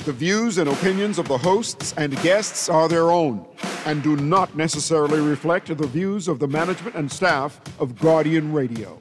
The views and opinions of the hosts and guests are their own and do not necessarily reflect the views of the management and staff of Guardian Radio.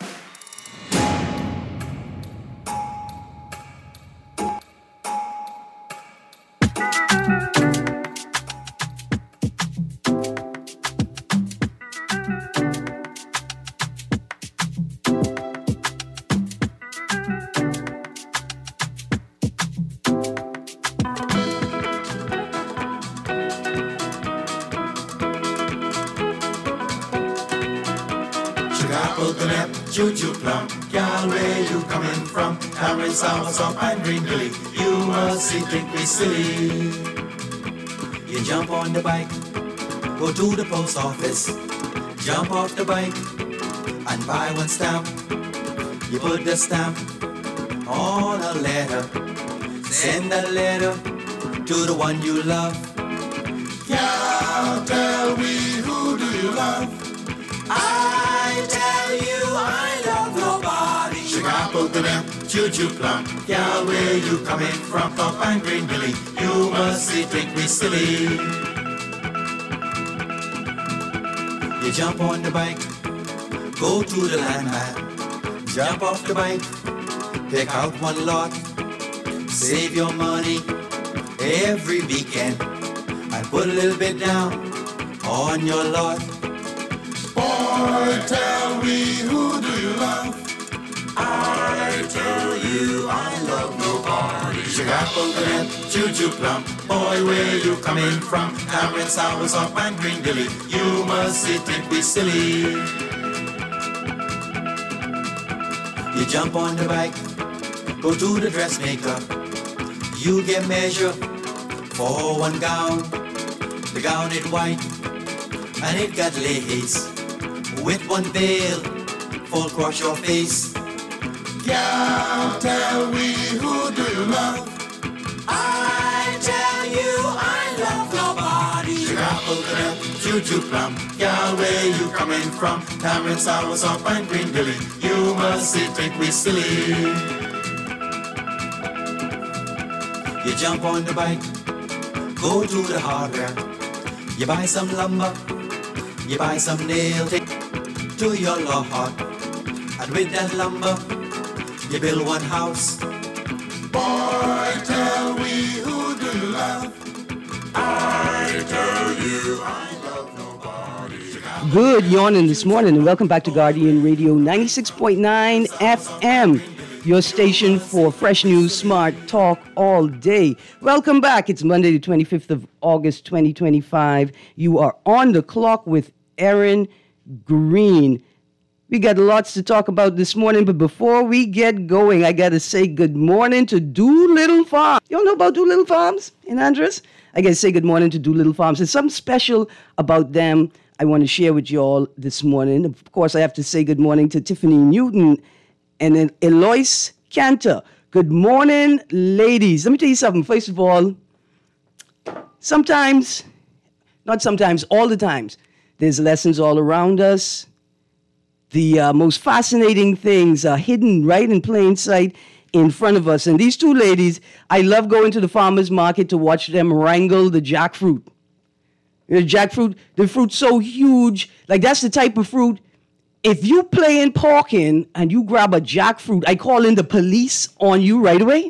Choo-choo plum, girl, where you coming from? Cameron, South, and Green Billy. You must see, think we silly. You jump on the bike, go to the post office. Jump off the bike and buy one stamp. You put the stamp on a letter. Send that letter to the one you love. Girl, tell me, who do you love? I tell you I love nobody. Sugar apple to them, choo-choo plum. Girl, where you coming from? Top and Green Billy. You must see, think we silly. You jump on the bike, go to the landman. Jump off the bike, pick out one lot. Save your money every weekend and put a little bit down on your lot. Boy, tell me, who do you love? I tell you I love nobody. Sugar apple to them, choo-choo plum. Boy, where you coming from? Cameron, South, and Green Billy. You must see, think we silly. You jump on the bike, go to the dressmaker. You get measure for one gown. The gown is white and it got lace. With one veil, fall across your face. Girl, tell me, who do you love? I tell you I love nobody. Sugar apple to them, choo-choo plum. Girl, where you coming from? Cameron, South, and Green Billy. You must see, think we silly. You jump on the bike, go to the hardware. You buy some lumber, you buy some nail tape to your lot, and with that lumber, you build one house. Boy, tell me, who do you love? I tell you I love nobody. Good yawning this morning, and welcome back to Guardian Radio 96.9 FM, your station for fresh news, smart talk all day. Welcome back. It's Monday, the 25th of August, 2025. You are on the clock with Aaron Green. We got lots to talk about this morning, but before we get going, I got to say good morning to Doolittle Farms. You all know about Doolittle Farms in Andros? I got to say good morning to Doolittle Farms. There's something special about them I want to share with you all this morning. Of course, I have to say good morning to Tiffany Newton and then Eloise Cantor. Good morning, ladies. Let me tell you something. First of all, sometimes, not sometimes, all the times, there's lessons all around us. The most fascinating things are hidden right in plain sight in front of us. And these two ladies, I love going to the farmer's market to watch them wrangle the jackfruit. The jackfruit, the fruit's so huge. Like, that's the type of fruit. If you play in parking and you grab a jackfruit, I call in the police on you right away.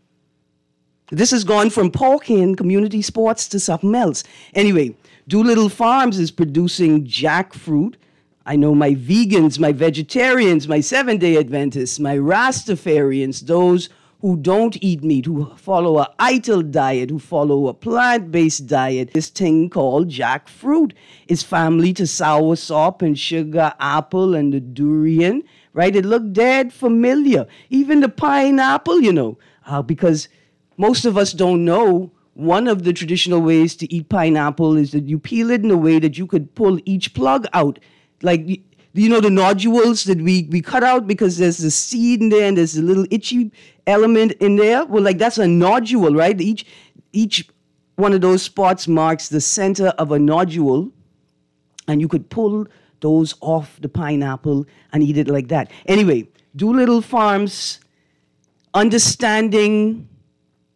This has gone from parking, community sports, to something else. Anyway, Doolittle Farms is producing jackfruit. I know my vegans, my vegetarians, my Seventh-day Adventists, my Rastafarians, those who don't eat meat, who follow a ITIL diet, who follow a plant-based diet. This thing called jackfruit is family to soursop and sugar apple and the durian, right? It looked dead familiar. Even the pineapple, because most of us don't know. One of the traditional ways to eat pineapple is that you peel it in a way that you could pull each plug out. Like, the nodules that we cut out because there's the seed in there and there's a little itchy element in there? Well, like, that's a nodule, right? Each one of those spots marks the center of a nodule, and you could pull those off the pineapple and eat it like that. Anyway, Doolittle Farms, understanding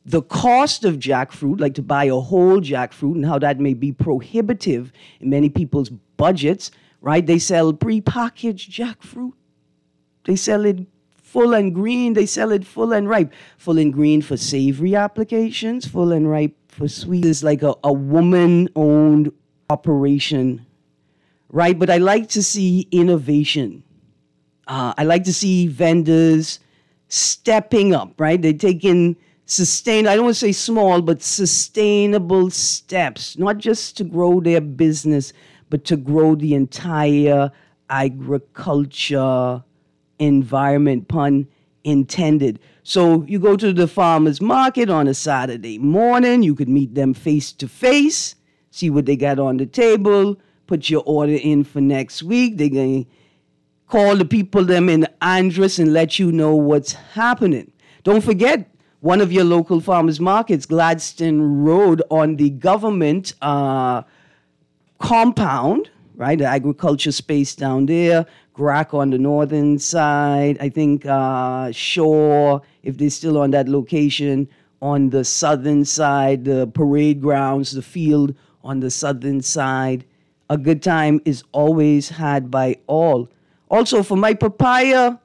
the cost of jackfruit, like to buy a whole jackfruit, and how that may be prohibitive in many people's budgets, right? They sell prepackaged jackfruit. They sell it full and green. They sell it full and ripe. Full and green for savory applications, full and ripe for sweet. It's like a woman-owned operation, right? But I like to see innovation. I like to see vendors stepping up, right? They're taking I don't want to say small, but sustainable steps, not just to grow their business, but to grow the entire agriculture environment, pun intended. So you go to the farmer's market on a Saturday morning, you could meet them face to face, see what they got on the table, put your order in for next week. They're going to call the people them in Andros and let you know what's happening. Don't forget, one of your local farmers markets, Gladstone Road, on the government compound, right? The agriculture space down there. GRAC on the northern side. I think Shore, if they're still on that location, on the southern side. The parade grounds, the field on the southern side. A good time is always had by all. Also, for my papaya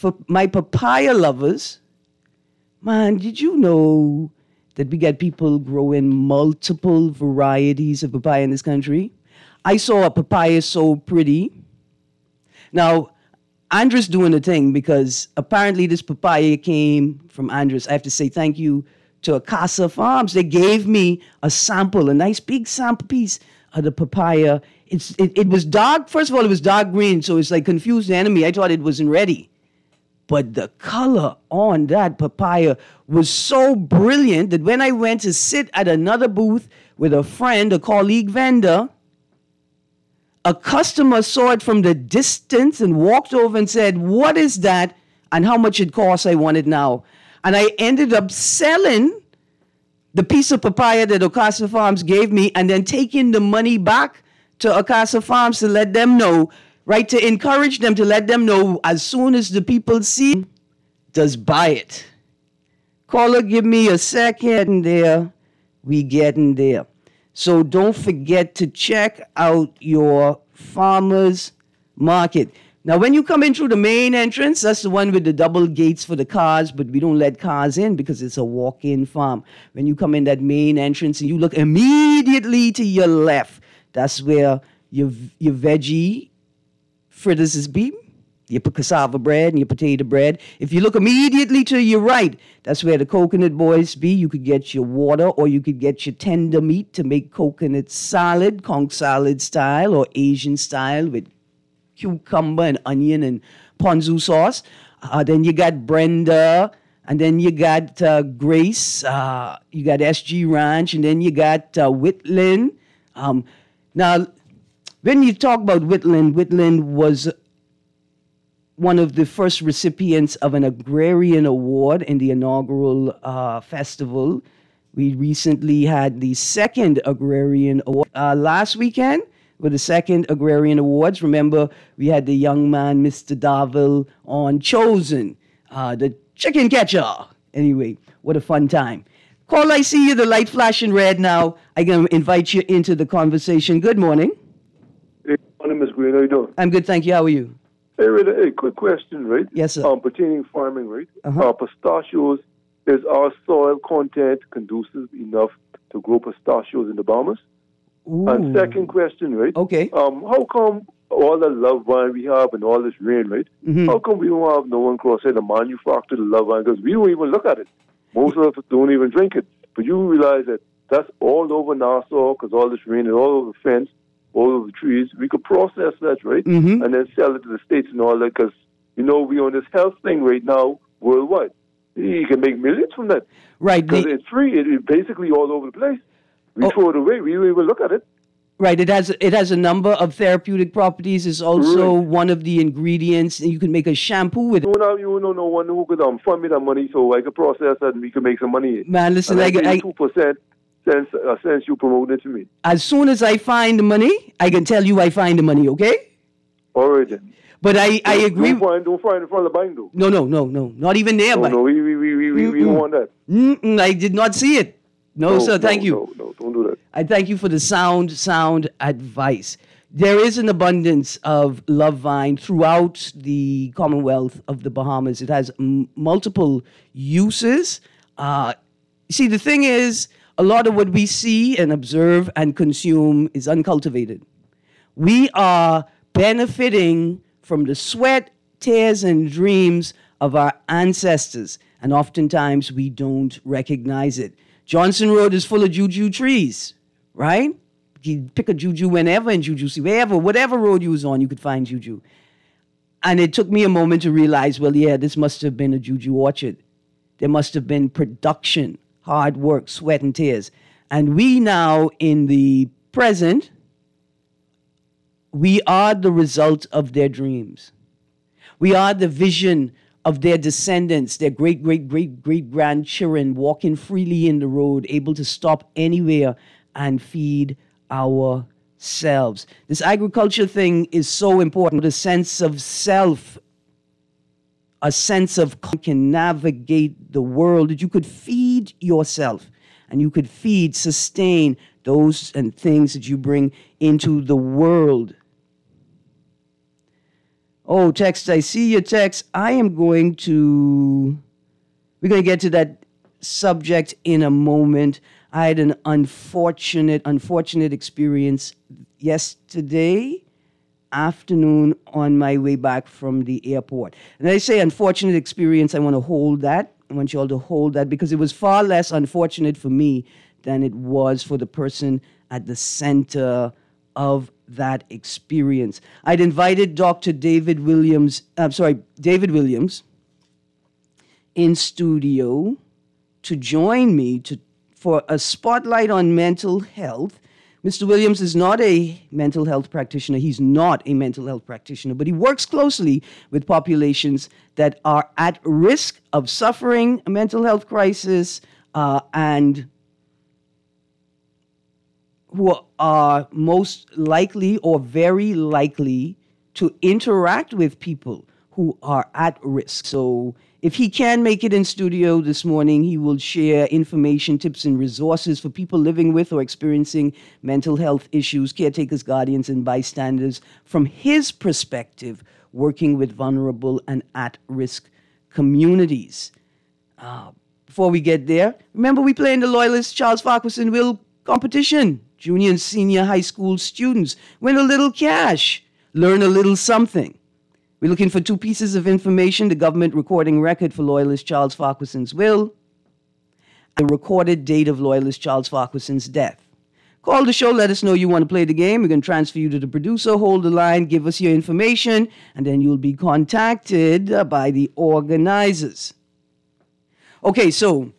lovers, man, did you know that we got people growing multiple varieties of papaya in this country? I saw a papaya so pretty. Now, Andros doing a thing because apparently this papaya came from Andros. I have to say thank you to Acasa Farms. They gave me a sample, a nice big sample piece of the papaya. It was dark. First of all, it was dark green, so it's like confused the enemy. I thought it wasn't ready. But the color on that papaya was so brilliant that when I went to sit at another booth with a friend, a colleague vendor, a customer saw it from the distance and walked over and said, "What is that and how much it costs? I want it now." And I ended up selling the piece of papaya that Acasa Farms gave me and then taking the money back to Acasa Farms to let them know, right, to encourage them, to let them know as soon as the people see, just buy it. Caller, give me a second there. We getting there. So don't forget to check out your farmer's market. Now, when you come in through the main entrance, that's the one with the double gates for the cars, but we don't let cars in because it's a walk-in farm. When you come in that main entrance and you look immediately to your left, that's where your veggie fritters is be, your cassava bread and your potato bread. If you look immediately to your right, that's where the coconut boys be. You could get your water or you could get your tender meat to make coconut salad, conch salad style or Asian style with cucumber and onion and ponzu sauce. Then you got Brenda, and then you got Grace, you got SG Ranch, and then you got Whitland. Now, when you talk about Whitland was one of the first recipients of an agrarian award in the inaugural festival. We recently had the second agrarian award last weekend with the second agrarian awards. Remember, we had the young man, Mr. Darville, on Chosen, the chicken catcher. Anyway, what a fun time. Call, I see you, the light flashing red now. I'm going to invite you into the conversation. Good morning. Hey, my name is Green. How you doing? I'm good, thank you. How are you? Hey, Rita, hey, quick question, right? Yes, sir. Pertaining farming, right? Pistachios, is our soil content conducive enough to grow pistachios in the Bahamas? Ooh. And second question, right? Okay. How come all the love vine we have and all this rain, right? Mm-hmm. How come we don't have no one cross to manufacture the love vine? Because we don't even look at it. Most of us don't even drink it. But you realize that that's all over Nassau because all this rain and all over the fence, all over the trees. We could process that, right? Mm-hmm. And then sell it to the States and all that because, you know, we on this health thing right now worldwide. You can make millions from that. Right. Because it's free. It's basically all over the place. We throw it away. We don't even look at it. Right. It has a number of therapeutic properties. It's also one of the ingredients. You can make a shampoo with it. You don't know one who could fund me that money so I could process that and we could make some money. Man, listen, I 2% since you promoted it to me. As soon as I find the money, I can tell you I find the money, okay? All right, then. But I agree. Don't find in front of the bank, though. No. Not even there, No, we We don't want that. I did not see it. No, sir. Thank you. No, don't do that. I thank you for the sound advice. There is an abundance of Love Vine throughout the Commonwealth of the Bahamas. It has multiple uses. See, the thing is, a lot of what we see and observe and consume is uncultivated. We are benefiting from the sweat, tears, and dreams of our ancestors, and oftentimes we don't recognize it. Johnson Road is full of juju trees, right? You pick a juju whenever in Juju City, whatever road you was on, you could find juju. And it took me a moment to realize, well, yeah, this must have been a juju orchard. There must have been production, hard work, sweat, and tears. And we now, in the present, we are the result of their dreams. We are the vision of their descendants, their great-great-great-great-grandchildren walking freely in the road, able to stop anywhere and feed ourselves. This agriculture thing is so important. The sense of self, a sense of can navigate the world, that you could feed yourself and you could sustain those and things that you bring into the world. Oh, text, I see your text. We're going to get to that subject in a moment. I had an unfortunate experience yesterday afternoon on my way back from the airport. And I say unfortunate experience, I want to hold that. I want you all to hold that because it was far less unfortunate for me than it was for the person at the center of that experience. I'd invited Dr. David Williams in studio to join me for a spotlight on mental health. Mr. Williams is not a mental health practitioner. He's not a mental health practitioner, but he works closely with populations that are at risk of suffering a mental health crisis and who are most likely or very likely to interact with people who are at risk. So if he can make it in studio this morning, he will share information, tips, and resources for people living with or experiencing mental health issues, caretakers, guardians, and bystanders from his perspective, working with vulnerable and at-risk communities. Before we get there, remember we play in the Loyalist Charles Farquharson Will competition. Junior and senior high school students win a little cash, learn a little something. We're looking for 2 pieces of information: the government recording record for Loyalist Charles Farquharson's will, the recorded date of Loyalist Charles Farquharson's death. Call the show, let us know you want to play the game. We're going to transfer you to the producer, hold the line, give us your information, and then you'll be contacted by the organizers. Okay, so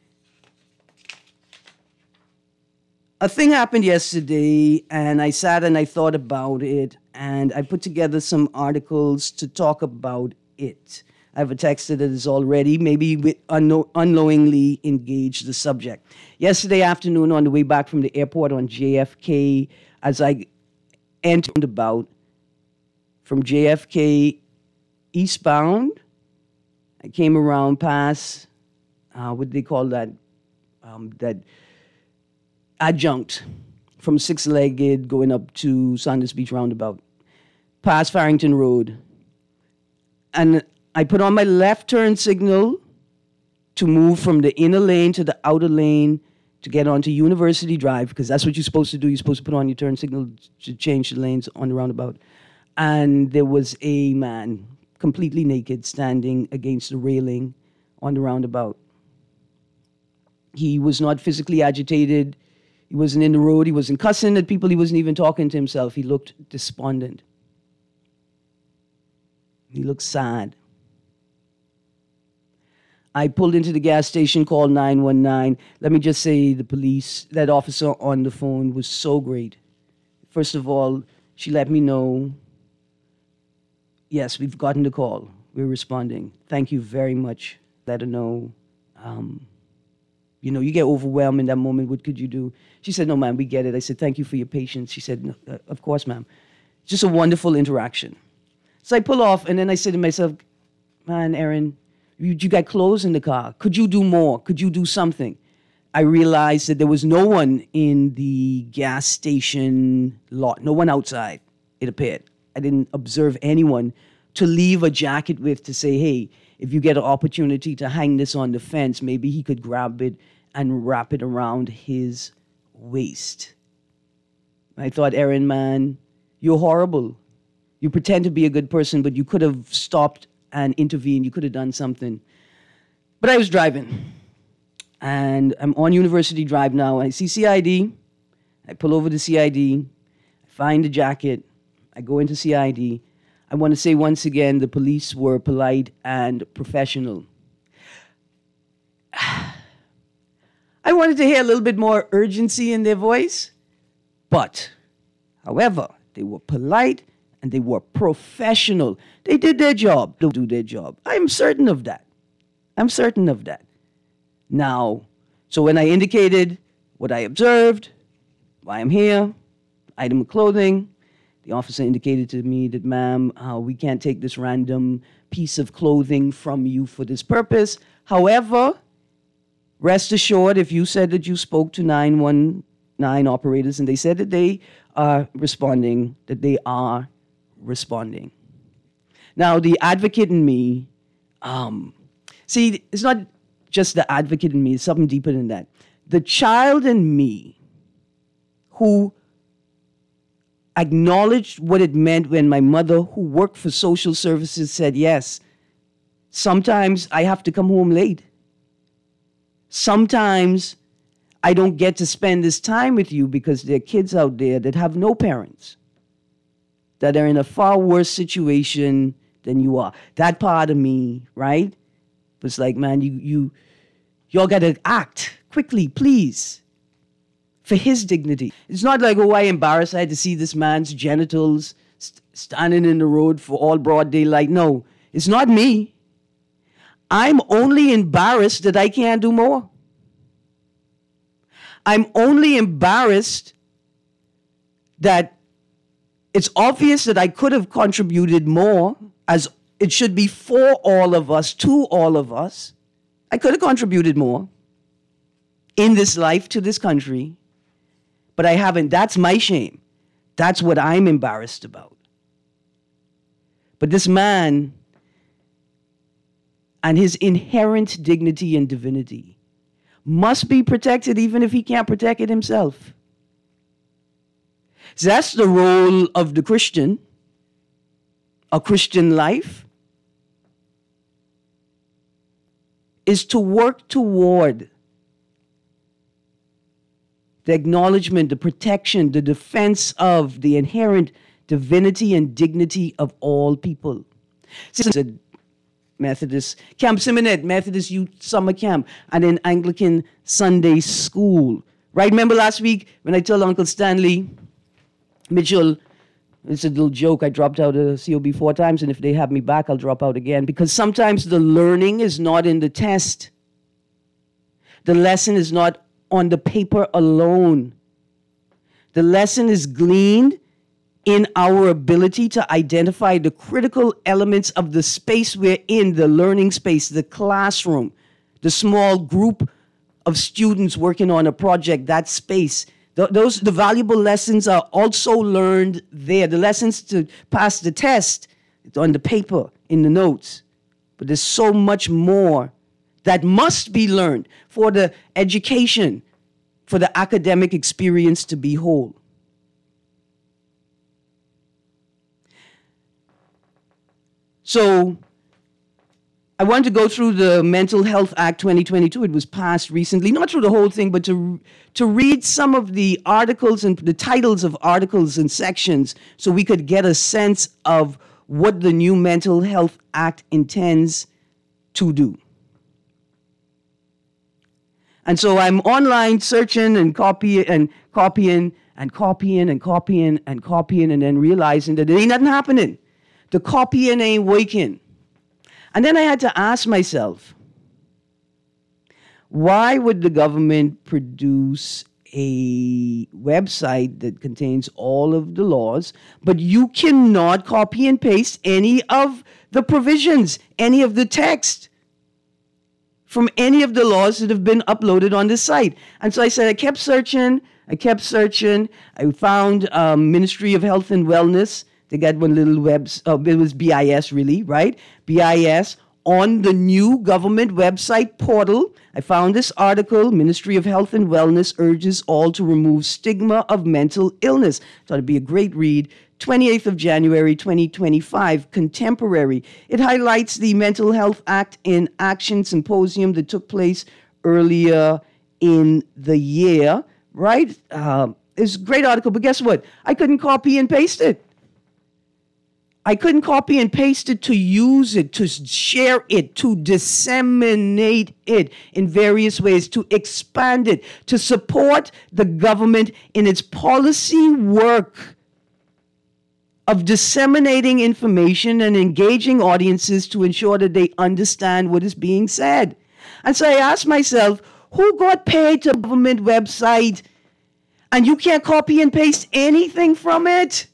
a thing happened yesterday, and I sat and I thought about it, and I put together some articles to talk about it. I have a texter that is already maybe unknowingly engaged the subject. Yesterday afternoon on the way back from the airport on JFK, as I entered about from JFK eastbound, I came around past, what do they call that? That adjunct from Six-Legged going up to Saunders Beach Roundabout, past Farrington Road. And I put on my left turn signal to move from the inner lane to the outer lane to get onto University Drive, because that's what you're supposed to do. You're supposed to put on your turn signal to change the lanes on the roundabout. And there was a man, completely naked, standing against the railing on the roundabout. He was not physically agitated. He wasn't in the road. He wasn't cussing at people. He wasn't even talking to himself. He looked despondent. He looked sad. I pulled into the gas station, called 919. Let me just say the police, that officer on the phone was so great. First of all, she let me know, yes, we've gotten the call. We're responding. Thank you very much. Let her know. You get overwhelmed in that moment. What could you do? She said, no, ma'am, we get it. I said, thank you for your patience. She said, no, of course, ma'am. Just a wonderful interaction. So I pull off, and then I said to myself, man, Erin, You got clothes in the car. Could you do more? Could you do something? I realized that there was no one in the gas station lot, no one outside, it appeared. I didn't observe anyone to leave a jacket with to say, hey, if you get an opportunity to hang this on the fence, maybe he could grab it and wrap it around his waist. I thought, Aaron, man, you're horrible. You pretend to be a good person, but you could have stopped and intervened. You could have done something. But I was driving. And I'm on University Drive now. I see CID. I pull over to CID. I find the jacket. I go into CID. I want to say once again, the police were polite and professional. I wanted to hear a little bit more urgency in their voice. But, however, they were polite and they were professional. They did their job. They'll do their job. I'm certain of that. I'm certain of that. Now, so when I indicated what I observed, why I'm here, item of clothing, the officer indicated to me that, ma'am, we can't take this random piece of clothing from you for this purpose. However, rest assured, if you said that you spoke to 919 operators and they said that they are responding, that they are responding. Now, the advocate in me, see, it's not just the advocate in me, it's something deeper than that. The child in me who acknowledged what it meant when my mother, who worked for social services, said, yes, sometimes I have to come home late. Sometimes I don't get to spend this time with you because there are kids out there that have no parents, that are in a far worse situation than you are. That part of me, right? It's like, man, y'all got to act quickly, please, for his dignity. It's not like, oh, I embarrassed. I had to see this man's genitals standing in the road for all broad daylight. No, it's not me. I'm only embarrassed that I can't do more. I'm only embarrassed that it's obvious that I could have contributed more, as it should be for all of us, to all of us. I could have contributed more in this life to this country, but I haven't. That's my shame. That's what I'm embarrassed about. But this man and his inherent dignity and divinity must be protected even if he can't protect it himself. So that's the role of the Christian, a Christian life, is to work toward the acknowledgement, the protection, the defense of the inherent divinity and dignity of all people. This is a Methodist Camp Simonet, Methodist Youth Summer Camp, and an Anglican Sunday School. Right? Remember last week when I told Uncle Stanley Mitchell, it's a little joke, I dropped out of COB 4 times, and if they have me back, I'll drop out again. Because sometimes the learning is not in the test. The lesson is not on the paper alone. The lesson is gleaned in our ability to identify the critical elements of the space we're in, the learning space, the classroom, the small group of students working on a project, that space. The valuable lessons are also learned there. The lessons to pass the test, it's on the paper, in the notes. But there's so much more that must be learned for the education, for the academic experience to be whole. So I wanted to go through the Mental Health Act 2022. It was passed recently, not through the whole thing, but to read some of the articles and the titles of articles and sections so we could get a sense of what the new Mental Health Act intends to do. And so I'm online searching and copying, and then realizing that there ain't nothing happening. The copying ain't working. And then I had to ask myself, why would the government produce a website that contains all of the laws, but you cannot copy and paste any of the provisions, any of the text? from any of the laws that have been uploaded on this site. And so I said, I kept searching. I found Ministry of Health and Wellness. They got one little it was BIS really, right? BIS on the new government website portal. I found this article, Ministry of Health and Wellness urges all to remove stigma of mental illness. Thought it'd be a great read. 28th of January, 2025, Contemporary. It highlights the Mental Health Act in Action Symposium that took place earlier in the year, right? It's a great article, but guess what? I couldn't copy and paste it. I couldn't copy and paste it to use it, to share it, to disseminate it in various ways, to expand it, to support the government in its policy work of disseminating information and engaging audiences to ensure that they understand what is being said. And so I asked myself, who got paid to government website and you can't copy and paste anything from it?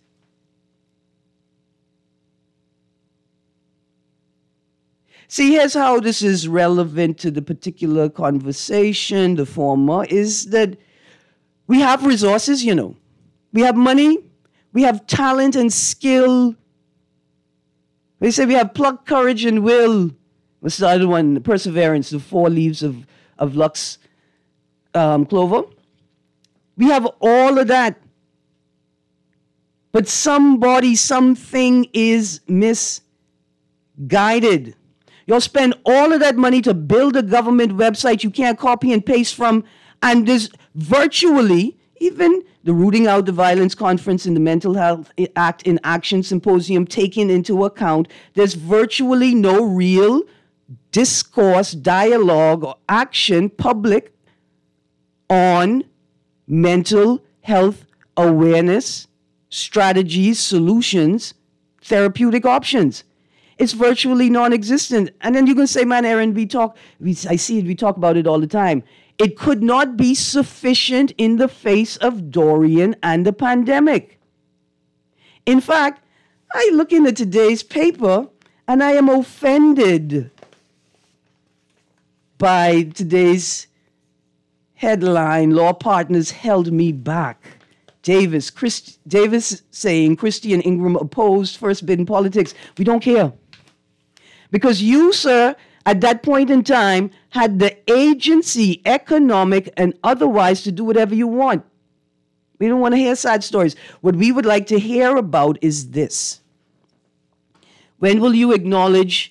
See, here's how this is relevant to the particular conversation. The former is that we have resources, We have money. We have talent and skill. They say we have pluck, courage, and will. What's the other one? Perseverance, the 4 leaves of Lux Clover. We have all of that. But something is misguided. You'll spend all of that money to build a government website you can't copy and paste from, and there's virtually, even the Rooting Out the Violence Conference and the Mental Health Act in Action Symposium taken into account, there's virtually no real discourse, dialogue, or action public on mental health awareness, strategies, solutions, therapeutic options. It's virtually non-existent. And then you can say, man, Aaron, we talk about it all the time. It could not be sufficient in the face of Dorian and the pandemic. In fact, I look into today's paper and I am offended by today's headline, Law Partners Held Me Back. Davis saying Christie and Ingram opposed first bid in politics. We don't care. Because you, sir, at that point in time, had the agency, economic and otherwise, to do whatever you want. We don't want to hear sad stories. What we would like to hear about is this. When will you acknowledge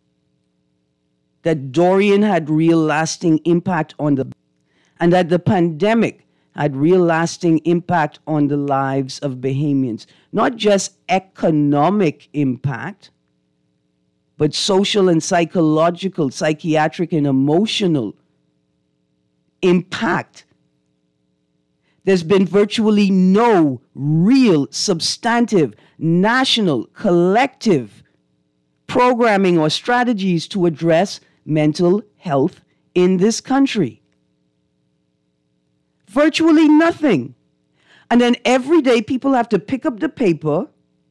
that Dorian had real lasting impact and that the pandemic had real lasting impact on the lives of Bahamians? Not just economic impact, but social and psychological, psychiatric and emotional impact. There's been virtually no real, substantive, national, collective programming or strategies to address mental health in this country. Virtually nothing. And then every day people have to pick up the paper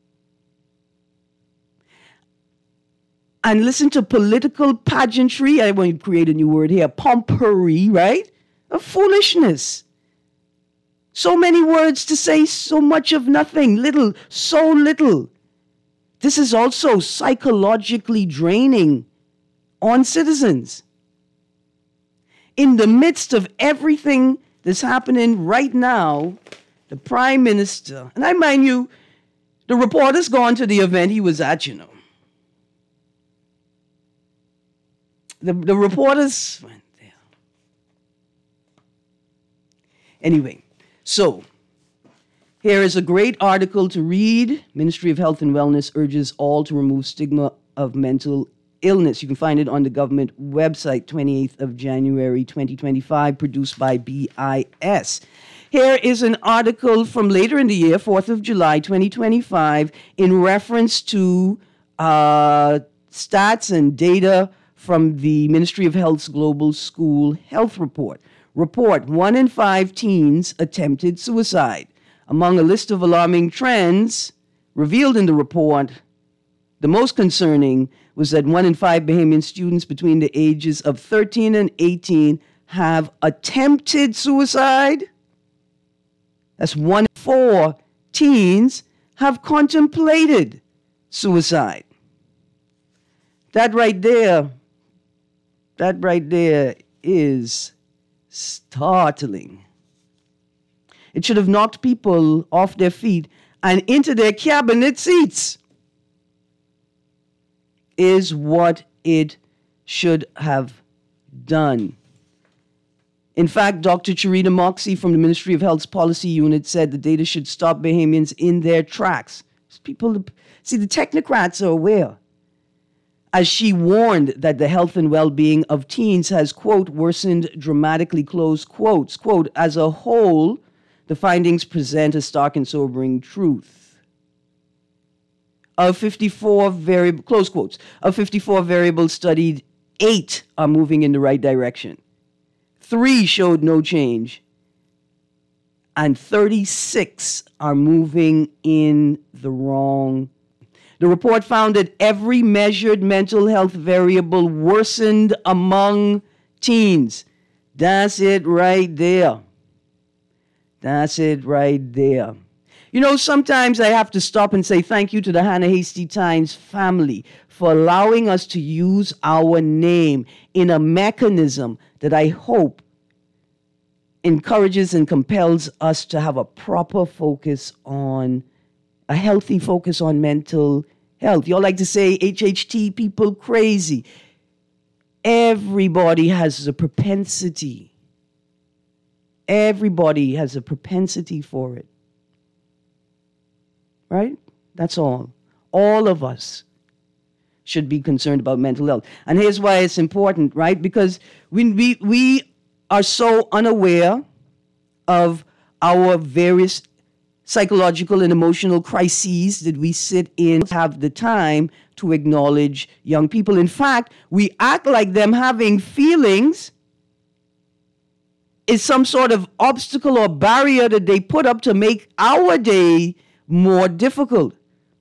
and listen to political pageantry. I want to create a new word here, pompery, right? Of foolishness. So many words to say so much of nothing, so little. This is also psychologically draining on citizens. In the midst of everything that's happening right now, the Prime Minister, and I mind you, the reporter's gone to the event he was at, The reporters went there. Anyway, so here is a great article to read. Ministry of Health and Wellness urges all to remove stigma of mental illness. You can find it on the government website, 28th of January, 2025, produced by BIS. Here is an article from later in the year, 4th of July, 2025, in reference to stats and data from the Ministry of Health's Global School Health Report. 1 in 5 teens attempted suicide. Among a list of alarming trends revealed in the report, The most concerning was that 1 in 5 Bahamian students between the ages of 13 and 18 have attempted suicide. That's 1 in 4 teens have contemplated suicide. That right there is startling. It should have knocked people off their feet and into their cabinet seats, is what it should have done. In fact, Dr. Charita Moxie from the Ministry of Health's Policy Unit said the data should stop Bahamians in their tracks. People, see, the technocrats are aware. As she warned that the health and well-being of teens has, quote, worsened dramatically, close quotes. Quote, as a whole, the findings present a stark and sobering truth. Of 54 variables, close quotes, of 54 variables studied, 8 are moving in the right direction. 3 showed no change. And 36 are moving in the wrong. The report found that every measured mental health variable worsened among teens. That's it right there. That's it right there. You know, sometimes I have to stop and say thank you to the Hannah Hasty Times family for allowing us to use our name in a mechanism that I hope encourages and compels us to have a proper focus on, a healthy focus on mental health. Y'all like to say HHT people crazy. Everybody has a propensity. Everybody has a propensity for it. Right? That's all. All of us should be concerned about mental health. And here's why it's important, right? Because we are so unaware of our various psychological and emotional crises that we sit in, have the time to acknowledge young people. In fact, we act like them having feelings is some sort of obstacle or barrier that they put up to make our day more difficult.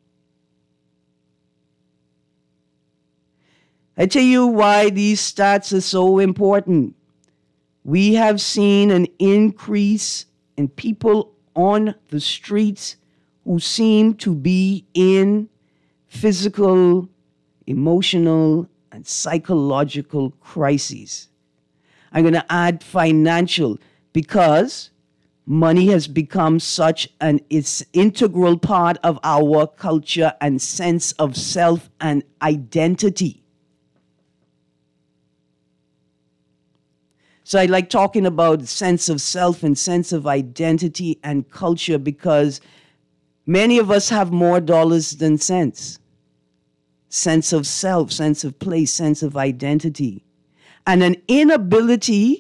I tell you why these stats are so important. We have seen an increase in people on the streets who seem to be in physical, emotional, and psychological crises. I'm going to add financial because money has become such an integral part of our culture and sense of self and identity. So I like talking about sense of self and sense of identity and culture because many of us have more dollars than sense. Sense of self, sense of place, sense of identity. And an inability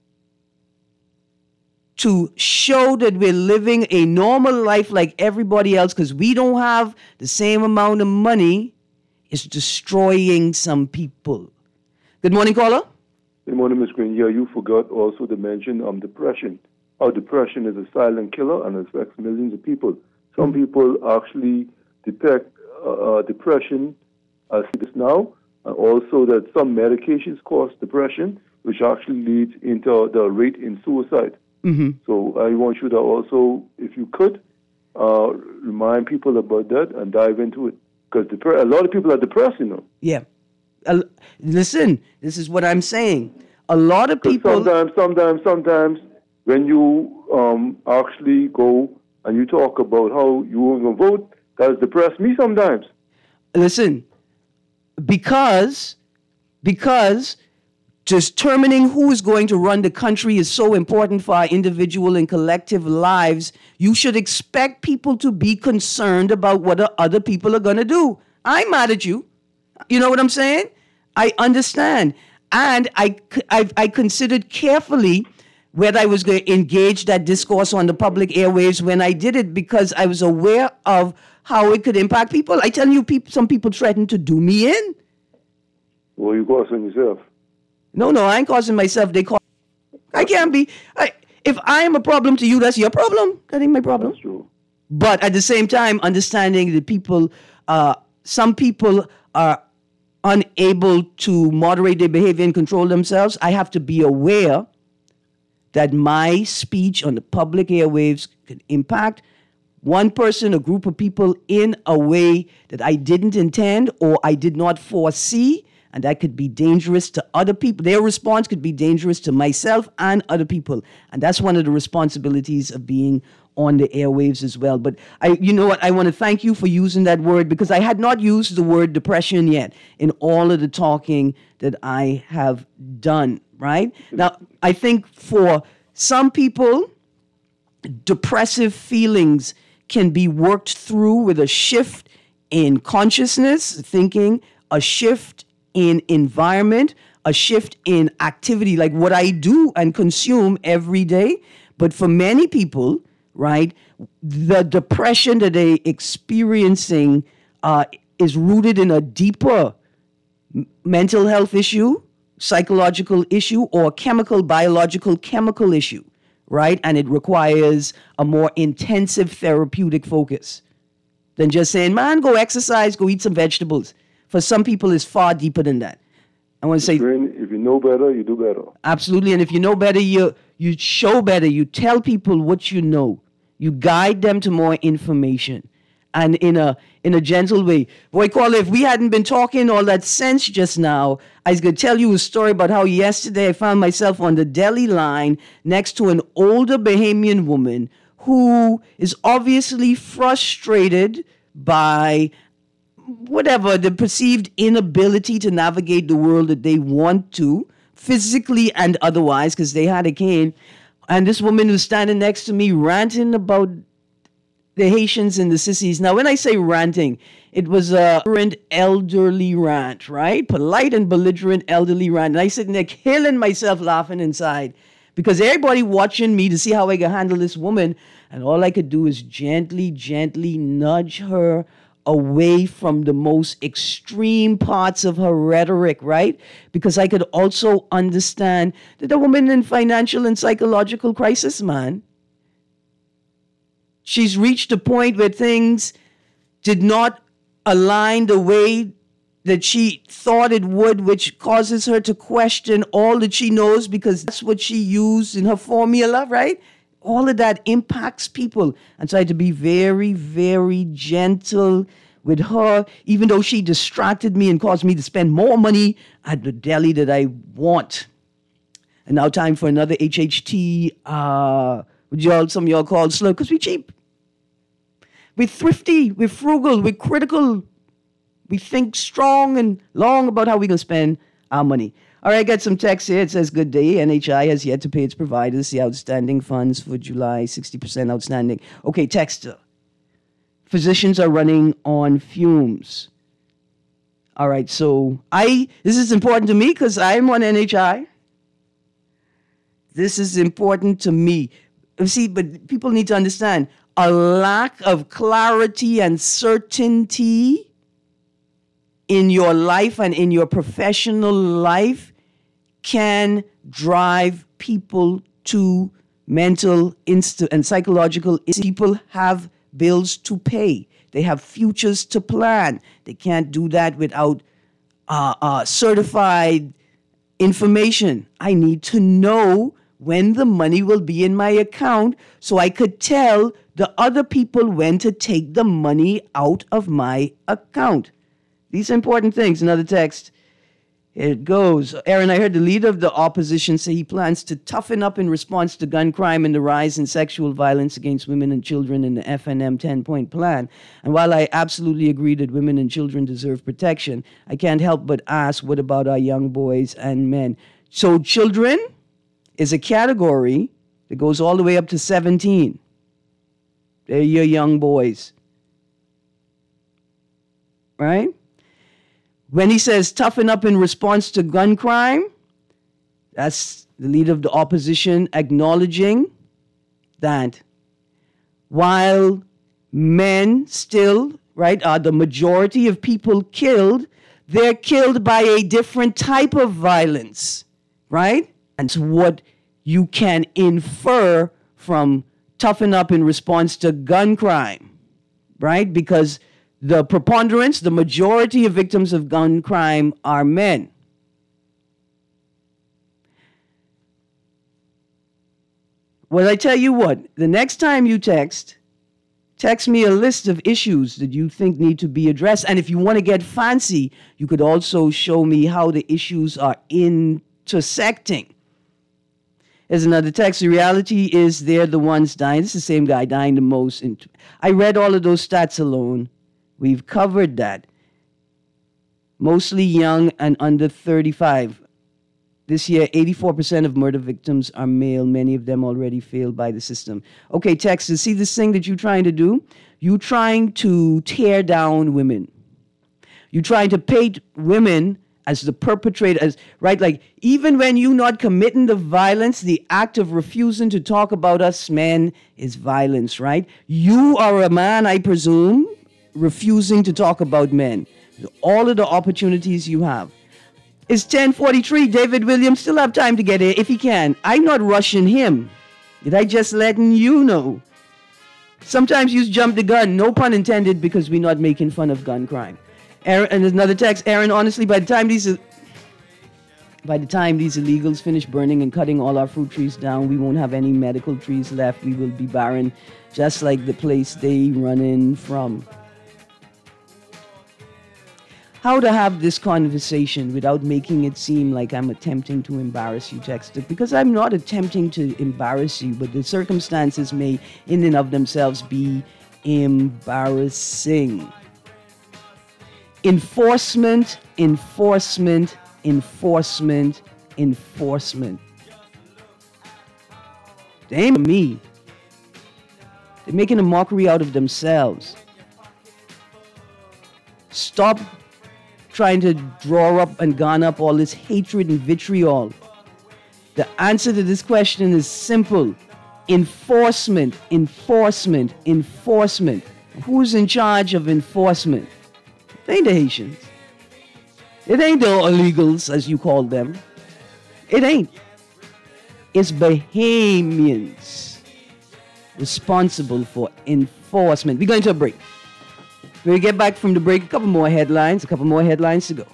to show that we're living a normal life like everybody else because we don't have the same amount of money is destroying some people. Good morning, caller. Good morning, Ms. Green. Yeah, you forgot also to mention depression. How depression is a silent killer and affects millions of people. Some people actually detect depression as this now, and also that some medications cause depression, which actually leads into the rate in suicide. Mm-hmm. So I want you to also, if you could, remind people about that and dive into it. Because a lot of people are depressed, you know. Yeah. Listen, this is what I'm saying. A lot of people... Sometimes, when you actually go and you talk about how you were going to vote, that has depressed me sometimes. Listen, because determining who is going to run the country is so important for our individual and collective lives, you should expect people to be concerned about what other people are going to do. I'm mad at you. You know what I'm saying? I understand. And I considered carefully whether I was going to engage that discourse on the public airwaves when I did it because I was aware of how it could impact people. I tell you, some people threatened to do me in. Well, you causing yourself. No, I ain't causing myself. I can't be. If I am a problem to you, that's your problem. That ain't my problem. That's true. But at the same time, understanding that people some people are unable to moderate their behavior and control themselves, I have to be aware that my speech on the public airwaves could impact one person, a group of people in a way that I didn't intend or I did not foresee, and that could be dangerous to other people. Their response could be dangerous to myself and other people. And that's one of the responsibilities of being on the airwaves as well. But you know what? I want to thank you for using that word, because I had not used the word depression yet in all of the talking that I have done, right? Now, I think for some people, depressive feelings can be worked through with a shift in consciousness, thinking, a shift in environment, a shift in activity, like what I do and consume every day. But for many people, right, the depression that they're experiencing is rooted in a deeper mental health issue, psychological issue, or biological chemical issue, right? And it requires a more intensive therapeutic focus than just saying, man, go exercise, go eat some vegetables. For some people, it's far deeper than that. I want to say, if you know better, you do better. Absolutely. And if you know better, you show better. You tell people what you know. You guide them to more information, and in a gentle way. Boy, Caller, if we hadn't been talking all that sense just now, I was going to tell you a story about how yesterday I found myself on the Delhi line next to an older Bahamian woman who is obviously frustrated by whatever, the perceived inability to navigate the world that they want to, physically and otherwise, because they had a cane. And this woman was standing next to me ranting about the Haitians and the sissies. Now, when I say ranting, it was a elderly rant, right? Polite and belligerent elderly rant. And I sitting there killing myself laughing inside because everybody watching me to see how I could handle this woman. And all I could do is gently, gently nudge her away from the most extreme parts of her rhetoric, right? Because I could also understand that the woman in financial and psychological crisis, man. She's reached a point where things did not align the way that she thought it would, which causes her to question all that she knows because that's what she used in her formula, right? All of that impacts people. And so I had to be very, very gentle with her, even though she distracted me and caused me to spend more money at the deli that I want. And now time for another HHT, some of y'all call slow, because we're cheap. We're thrifty, we're frugal, we're critical. We think strong and long about how we're going to spend our money. All right, I got some text here. It says, good day. NHI has yet to pay its providers the outstanding funds for July, 60% outstanding. Okay, texter. Physicians are running on fumes. All right, so this is important to me because I'm on NHI. This is important to me. See, but people need to understand, a lack of clarity and certainty in your life and in your professional life can drive people to mental and psychological. People have bills to pay. They have futures to plan. They can't do that without certified information. I need to know when the money will be in my account so I could tell the other people when to take the money out of my account. These are important things. Another text. Here it goes. Aaron, I heard the leader of the opposition say he plans to toughen up in response to gun crime and the rise in sexual violence against women and children in the FNM 10-point plan. And while I absolutely agree that women and children deserve protection, I can't help but ask, what about our young boys and men? So children is a category that goes all the way up to 17. They're your young boys. Right? When he says toughen up in response to gun crime, that's the leader of the opposition acknowledging that while men still, right, are the majority of people killed, they're killed by a different type of violence, right? And so what you can infer from toughen up in response to gun crime, right? Because The preponderance, the majority of victims of gun crime are men. Well, I tell you what, the next time you text me a list of issues that you think need to be addressed. And if you want to get fancy, you could also show me how the issues are intersecting. There's another text. The reality is they're the ones dying. This is the same guy dying the most. I read all of those stats alone. We've covered that. Mostly young and under 35. This year, 84% of murder victims are male. Many of them already failed by the system. Okay, Texas, see this thing that you're trying to do? You're trying to tear down women. You're trying to paint women as the perpetrators, right? Like, even when you're not committing the violence, the act of refusing to talk about us men is violence, right? You are a man, I presume, refusing to talk about men. All of the opportunities you have. It's 10:43. David Williams still have time to get here if he can. I'm not rushing him. Did I just letting you know? Sometimes you jump the gun, no pun intended, because we're not making fun of gun crime. Aaron, and there's another text. Aaron, honestly, by the time these illegals finish burning and cutting all our fruit trees down, we won't have any medical trees left. We will be barren, just like the place they run in from. How to have this conversation without making it seem like I'm attempting to embarrass you, Texter, because I'm not attempting to embarrass you, but the circumstances may in and of themselves be embarrassing. Enforcement, enforcement, enforcement, enforcement. They ain't me. They're making a mockery out of themselves. Stop trying to draw up and garner up all this hatred and vitriol. The answer to this question is simple. Enforcement, enforcement, enforcement. Who's in charge of enforcement? It ain't the Haitians. It ain't the illegals, as you call them. It ain't. It's Bahamians responsible for enforcement. We're going to a break. When we get back from the break, a couple more headlines to go.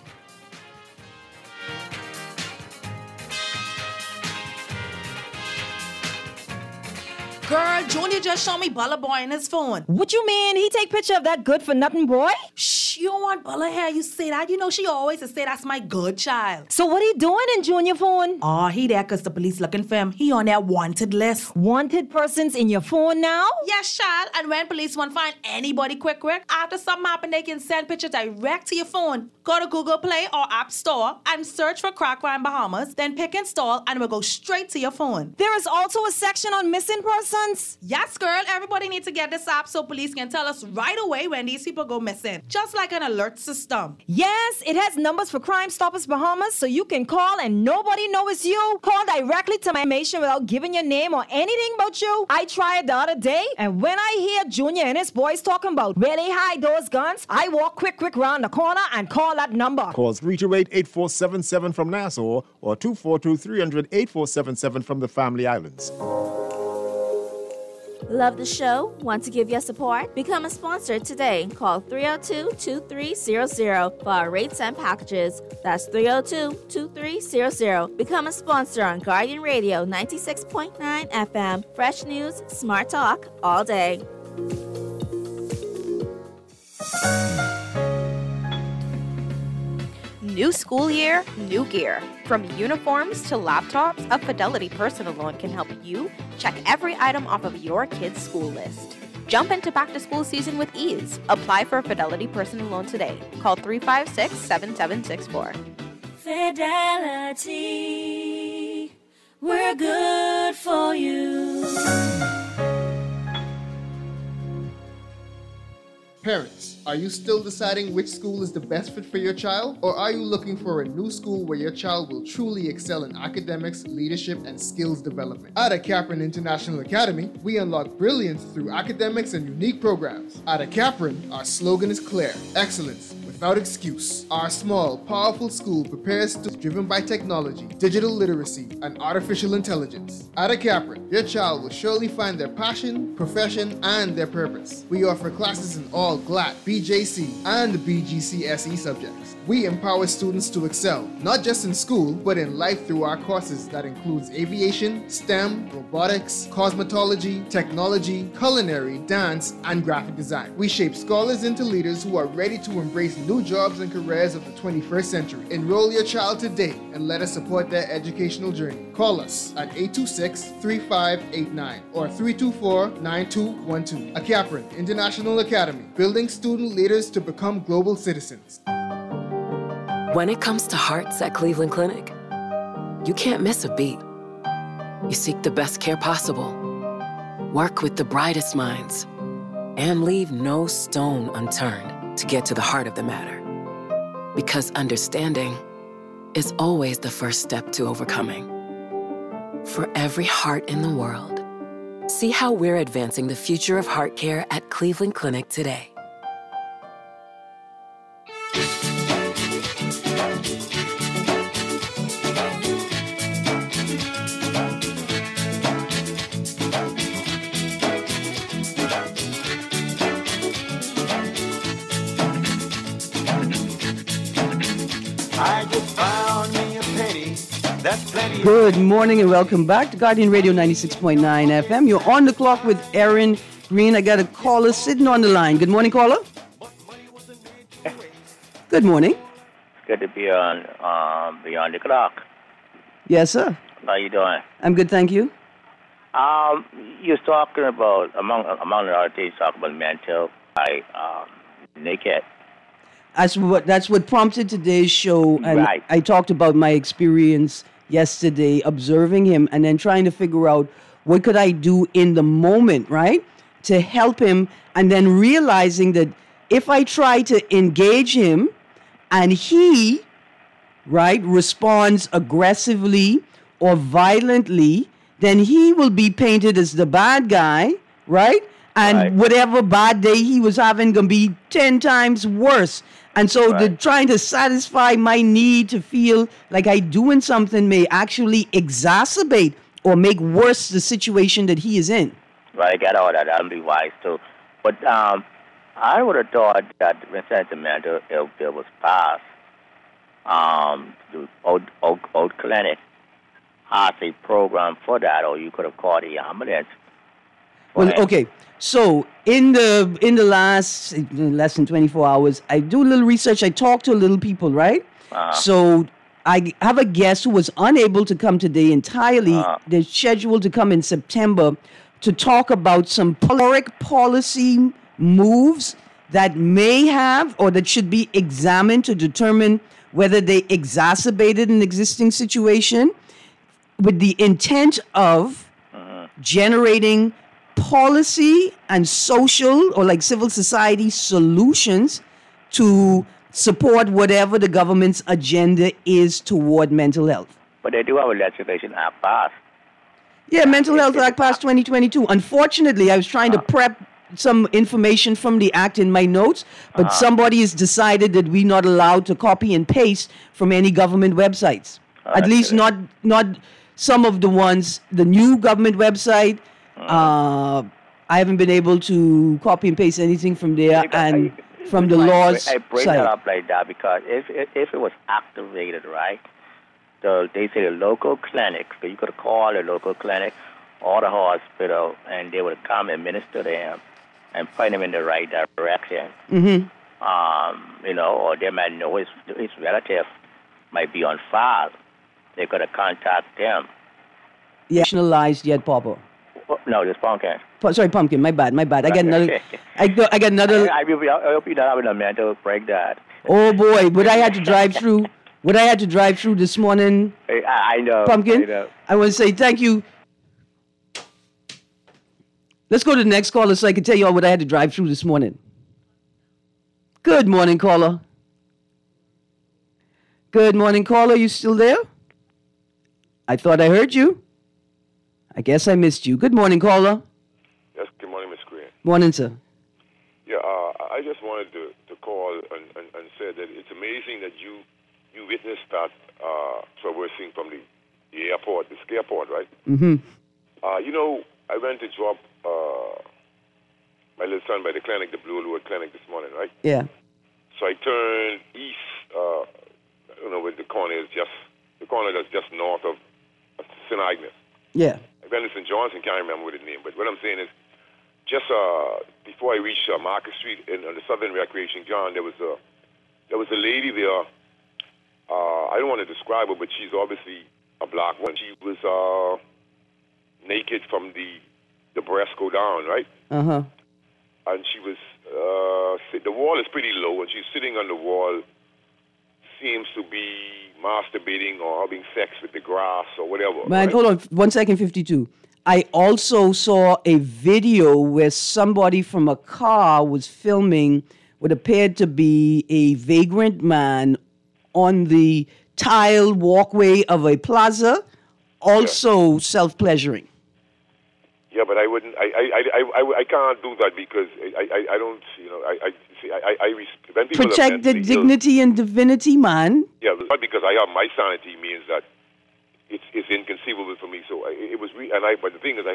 Girl, Junior just showed me Bella Boy in his phone. What you mean? He take picture of that good-for-nothing boy? Shh, you don't want Bella here. You say that. You know she always say that's my good child. So what he doing in Junior phone? Oh, he there because the police looking for him. He on their wanted list. Wanted persons in your phone now? Yes, child. And when police want to find anybody quick, after something happen, they can send pictures direct to your phone. Go to Google Play or App Store and search for Crack Crime Bahamas. Then pick install and it will go straight to your phone. There is also a section on missing persons? Yes, girl. Everybody needs to get this app so police can tell us right away when these people go missing. Just like an alert system. Yes, it has numbers for Crime Stoppers Bahamas, so you can call and nobody knows it's you. Call directly to my information without giving your name or anything about you. I tried the other day, and when I hear Junior and his boys talking about where they hide those guns, I walk quick round the corner and call that number. Call 328-8477 from Nassau or 242-300-8477 from the Family Islands. Love the show? Want to give your support? Become a sponsor today. Call 302-2300 for our rates and packages. That's 302-2300. Become a sponsor on Guardian Radio 96.9 FM. Fresh news, smart talk, all day. New school year, new gear. From uniforms to laptops, a Fidelity personal loan can help you check every item off of your kid's school list. Jump into back-to-school season with ease. Apply for a Fidelity personal loan today. Call 356-7764. Fidelity, we're good for you. Parents, are you still deciding which school is the best fit for your child? Or are you looking for a new school where your child will truly excel in academics, leadership, and skills development? At Akapran International Academy, we unlock brilliance through academics and unique programs. At Akapran, our slogan is clear: excellence with without excuse. Our small, powerful school prepares students driven by technology, digital literacy, and artificial intelligence. At Akapran, your child will surely find their passion, profession, and their purpose. We offer classes in all GLAT, BJC, and BGCSE subjects. We empower students to excel, not just in school, but in life through our courses that includes aviation, STEM, robotics, cosmetology, technology, culinary, dance, and graphic design. We shape scholars into leaders who are ready to embrace new jobs and careers of the 21st century. Enroll your child today and let us support their educational journey. Call us at 826-3589 or 324-9212. Akapran International Academy, building student leaders to become global citizens. When it comes to hearts at Cleveland Clinic, you can't miss a beat. You seek the best care possible, work with the brightest minds, and leave no stone unturned to get to the heart of the matter. Because understanding is always the first step to overcoming. For every heart in the world, see how we're advancing the future of heart care at Cleveland Clinic today. Good morning and welcome back to Guardian Radio 96.9 FM. You're on the clock with Aaron Green. I got a caller sitting on the line. Good morning, caller. Good morning. It's good to be on the clock. Yes, sir. How you doing? I'm good, thank you. You're talking about, among the other things, talking about mental, naked. That's what prompted today's show. And Right. I talked about my experience yesterday observing him and then trying to figure out what could I do in the moment, right, to help him, and then realizing that if I try to engage him and he, right, responds aggressively or violently, then he will be painted as the bad guy, right? And whatever bad day he was having gonna be 10 times worse. And so trying to satisfy my need to feel like I'm doing something may actually exacerbate or make worse the situation that he is in. Right, I get all that. That'll be wise too. But I would have thought that when the mental health bill was passed, the old clinic has a program for that, or you could have called the ambulance. Well, okay. So in the less than 24 hours, I do a little research. I talk to little people, right? So I have a guest who was unable to come today entirely. They're scheduled to come in September to talk about some public policy moves that may have or that should be examined to determine whether they exacerbated an existing situation with the intent of generating policy and social or like civil society solutions to support whatever the government's agenda is toward mental health. But they do have a legislation act passed. Yeah, Mental Health Act passed 2022. Unfortunately, I was trying to prep some information from the act in my notes, but somebody has decided that we're not allowed to copy and paste from any government websites. At least not some of the ones, the new government website. I haven't been able to copy and paste anything from there and from the laws I bring side. that up like that because if it was activated, right, they say the local clinic, so you could call the local clinic or the hospital, and they would come and minister to him and point him in the right direction. Mm-hmm. Or they might know his relative might be on file. They could have contacted them. Yeah, nationalized yet, Papa. No, just pumpkin. Sorry, pumpkin. My bad. I got another. I got another. I hope you're not having a mental breakdown. Oh boy, what I had to drive through. What I had to drive through this morning. I know. Pumpkin. I know. I want to say thank you. Let's go to the next caller so I can tell you all what I had to drive through this morning. Good morning, caller. Good morning, caller. You still there? I thought I heard you. I guess I missed you. Good morning, caller. Yes, good morning, Ms. Green. Morning, sir. Yeah, I just wanted to called and said that it's amazing that you witnessed that traversing from the airport, the scareport, right? Mm-hmm. I went to drop my little son by the clinic, the Blue Road Clinic, this morning, right? Yeah. So I turned east, with the corner that's just north of St. Agnes. Yeah. I went to St. John's and can't remember what the name, but what I'm saying is, just before I reached Market Street on the Southern Recreation Ground, there was a lady there. I don't want to describe her, but she's obviously a black one. She was naked from the breast go down, right? Uh-huh. And she was, the wall is pretty low, and she's sitting on the wall, seems to be masturbating or having sex with the grass or whatever. Man, right? hold on 1 second, 52. I also saw a video where somebody from a car was filming what appeared to be a vagrant man on the tile walkway of a plaza, also self-pleasuring. Yeah, but I wouldn't. I can't do that because I don't. When people Protect the dignity and divinity, man. Yeah, not because I have my sanity means that it's inconceivable for me. So it was. But the thing is,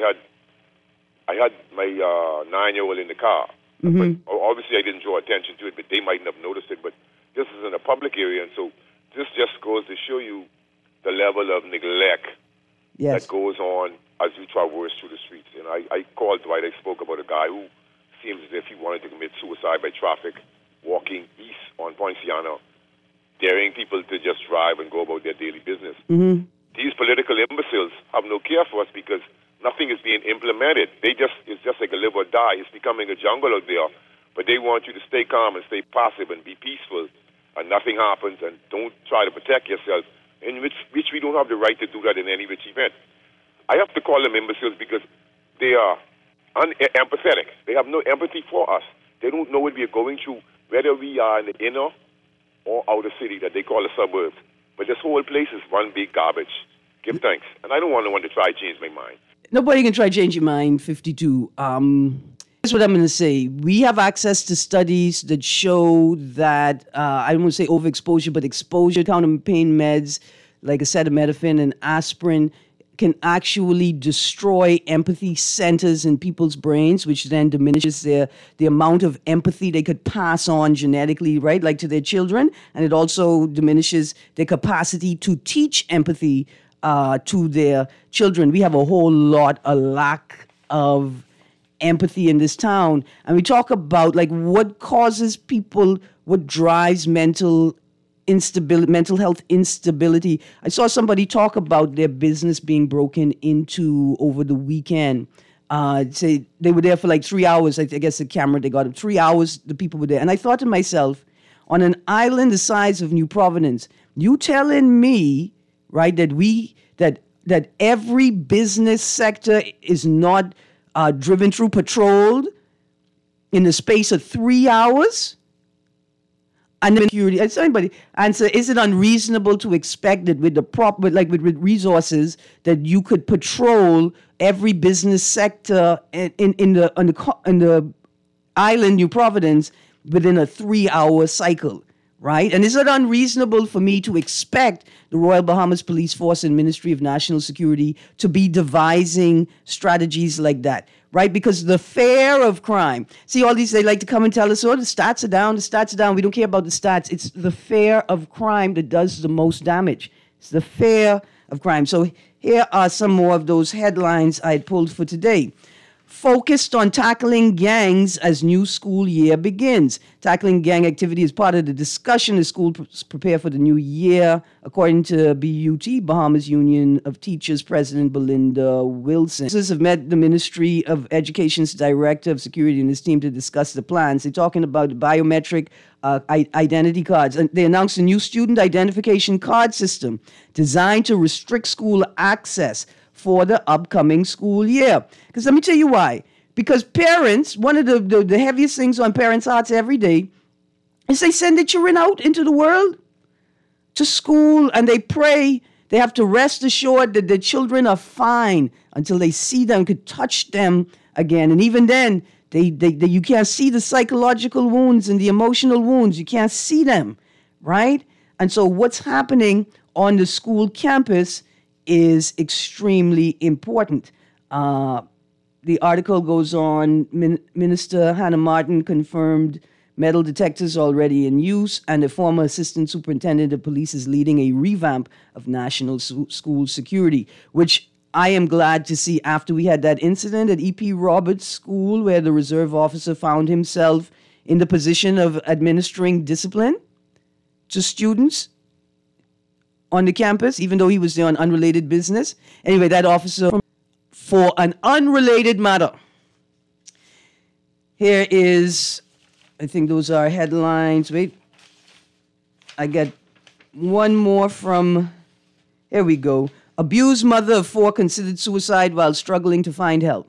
I had my 9-year-old in the car. Mm-hmm. But obviously, I didn't draw attention to it, but they mightn't have noticed it. But this is in a public area, and so this just goes to show you the level of neglect that goes on as you traverse through the streets. And I called Dwight. I spoke about a guy who seems as if he wanted to commit suicide by traffic, walking east on Poinciana, daring people to just drive and go about their daily business. Mm-hmm. These political imbeciles have no care for us because nothing is being implemented. It's just like a live or die. It's becoming a jungle out there. But they want you to stay calm and stay passive and be peaceful, and nothing happens, and don't try to protect yourself, in which we don't have the right to do that in any which event. I have to call them imbeciles because they are unempathetic. They have no empathy for us. They don't know what we are going through, whether we are in the inner or outer city that they call the suburbs. But this whole place is one big garbage. Give thanks. And I don't want no one to try to change my mind. Nobody can try to change your mind, 52. Here's what I'm going to say. We have access to studies that show that, I don't want to say overexposure, but exposure to counter pain meds like acetaminophen and aspirin can actually destroy empathy centers in people's brains, which then diminishes the amount of empathy they could pass on genetically, right, like to their children. And it also diminishes their capacity to teach empathy to their children. We have a lack of empathy in this town. And we talk about like what causes people, what drives mental health instability. I saw somebody talk about their business being broken into over the weekend. Say they were there for like 3 hours. I guess the camera, they got up 3 hours, the people were there. And I thought to myself, on an island the size of New Providence, you telling me, right, that every business sector is not driven through, patrolled in the space of 3 hours? And then security, and somebody answer, is it unreasonable to expect that with with resources that you could patrol every business sector in the island, New Providence, within a 3-hour cycle, right? And is it unreasonable for me to expect the Royal Bahamas Police Force and Ministry of National Security to be devising strategies like that? Right? Because the fear of crime. See, all these, they like to come and tell us, oh, the stats are down. We don't care about the stats. It's the fear of crime that does the most damage. It's the fear of crime. So here are some more of those headlines I had pulled for today. Focused on tackling gangs as new school year begins. Tackling gang activity is part of the discussion as schools prepare for the new year, according to BUT, Bahamas Union of Teachers President Belinda Wilson. Officers have met the Ministry of Education's Director of Security and his team to discuss the plans. They're talking about biometric identity cards. And they announced a new student identification card system designed to restrict school access for the upcoming school year. Because let me tell you why. Because parents, one of the heaviest things on parents' hearts every day is they send their children out into the world, to school, and they pray. They have to rest assured that their children are fine until they see them, could touch them again. And even then, You can't see the psychological wounds and the emotional wounds. You can't see them, right? And so what's happening on the school campus is extremely important. The article goes on, Minister Hannah Martin confirmed metal detectors already in use, and the former assistant superintendent of police is leading a revamp of national school security, which I am glad to see after we had that incident at E.P. Roberts School where the reserve officer found himself in the position of administering discipline to students on the campus, even though he was there on unrelated business. Anyway, that officer, for an unrelated matter. Here is, I think those are headlines. Wait, I get one more from, here we go. Abused mother of 4 considered suicide while struggling to find help.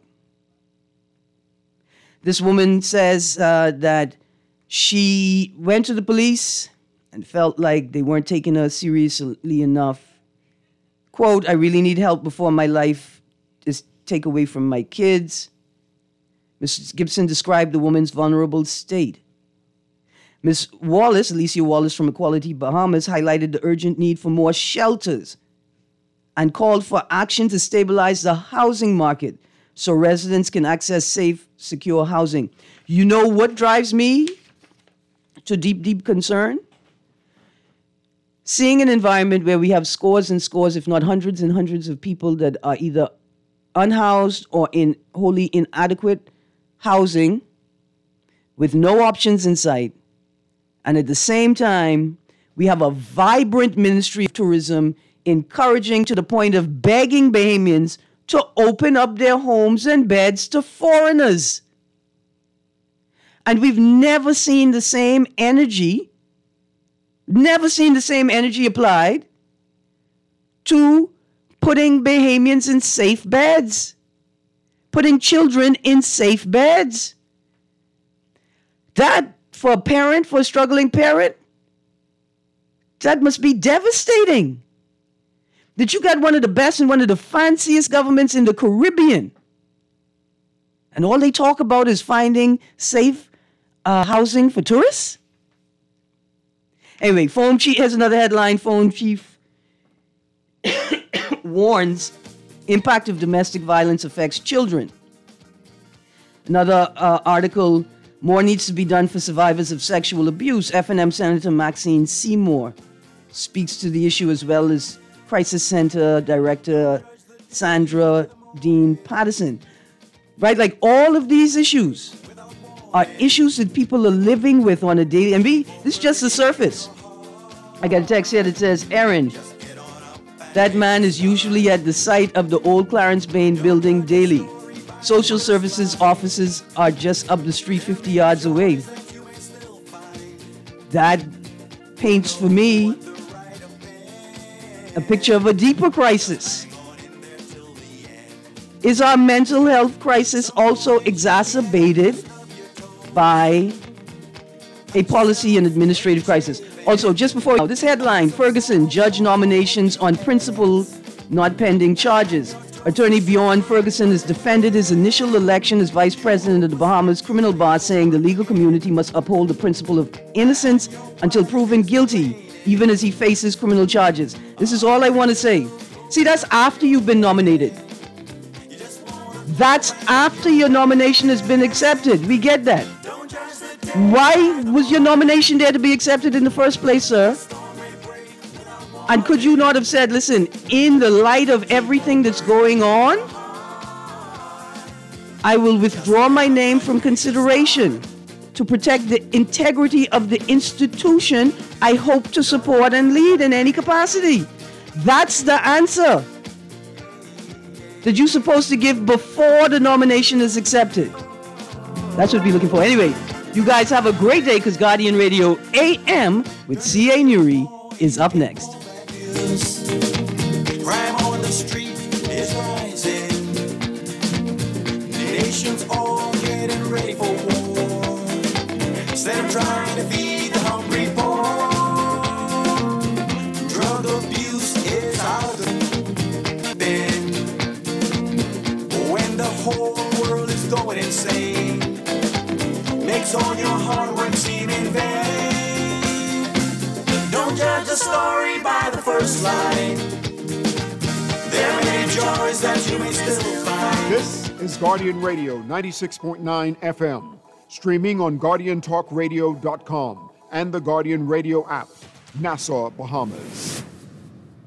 This woman says that she went to the police and felt like they weren't taking her seriously enough. Quote, I really need help before my life is taken away from my kids. Ms. Gibson described the woman's vulnerable state. Ms. Wallace, Alicia Wallace from Equality Bahamas, highlighted the urgent need for more shelters and called for action to stabilize the housing market so residents can access safe, secure housing. You know what drives me to deep, deep concern? Seeing an environment where we have scores and scores, if not hundreds and hundreds of people that are either unhoused or in wholly inadequate housing with no options in sight. And at the same time, we have a vibrant Ministry of Tourism encouraging to the point of begging Bahamians to open up their homes and beds to foreigners. And we've never seen the same energy applied to putting Bahamians in safe beds, putting children in safe beds. That, for a parent, for a struggling parent, that must be devastating. That you got one of the best and one of the fanciest governments in the Caribbean, and all they talk about is finding safe housing for tourists? Anyway, Phone Chief, here's another headline. Phone Chief warns impact of domestic violence affects children. Another article, more needs to be done for survivors of sexual abuse. F&M Senator Maxine Seymour speaks to the issue, as well as Crisis Center Director Sandra Dean Patterson. Right? Like, all of these issues are issues that people are living with on a daily. And this is just the surface. I got a text here that says, Aaron, that man is usually at the site of the old Clarence Bain building daily. Social services offices are just up the street 50 yards away. That paints for me a picture of a deeper crisis. Is our mental health crisis also exacerbated by a policy and administrative crisis? Also, just before this headline, Ferguson, judge nominations on principle, not pending charges. Attorney Bjorn Ferguson has defended his initial election as vice president of the Bahamas Criminal Bar, saying the legal community must uphold the principle of innocence until proven guilty, even as he faces criminal charges. This is all I want to say. See, that's after you've been nominated. That's after your nomination has been accepted. We get that. Why was your nomination there to be accepted in the first place, sir? And could you not have said, listen, in the light of everything that's going on, I will withdraw my name from consideration to protect the integrity of the institution I hope to support and lead in any capacity? That's the answer that you're supposed to give before the nomination is accepted. That's what we're looking for. Anyway, you guys have a great day, because Guardian Radio AM with C.A. Nuri is up next. Crime on the street is rising. Nations all getting ready for war. Instead of trying to feed the hungry poor, drug abuse is out there. When the whole world is going insane, slide. There are many joys that you may still find. This is Guardian Radio 96.9 FM, streaming on GuardianTalkRadio.com and the Guardian Radio app, Nassau, Bahamas.